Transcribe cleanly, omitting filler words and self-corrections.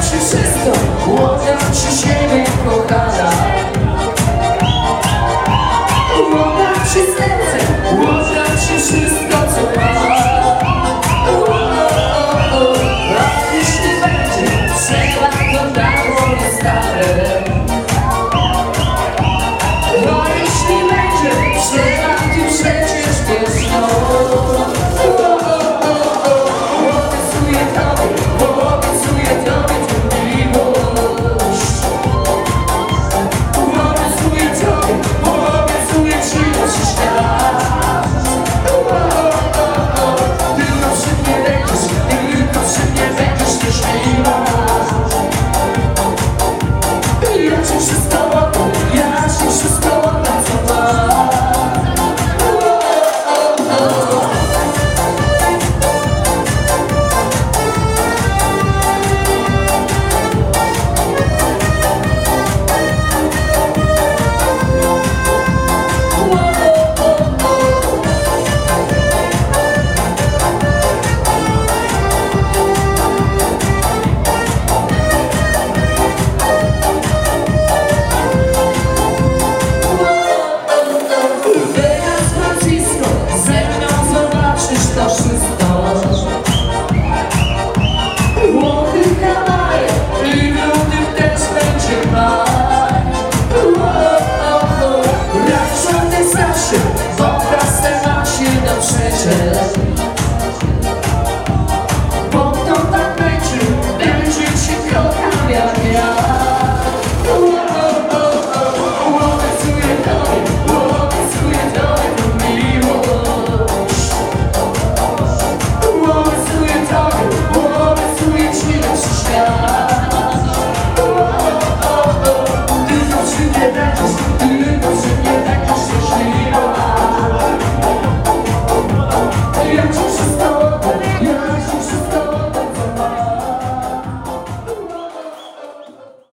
ci wszystko, oddam ci siebie, kochana. Oddam ci serce, oddam ci wszystko, co mam. A jeśli będzie trzeba, to dało nie stare. A jeśli będzie trzeba, ty przecież wiesz, no. Obiecuję tobie tę miłość. Obiecuję ci nasz świat. Tylko przy mnie będziesz szczęśliwa. Ja ci wszystko oddam, co mam. Bo to tak będzie ci kocham jak ja. Obiecuję tobie tę miłość. Obiecuję ci nasz świat.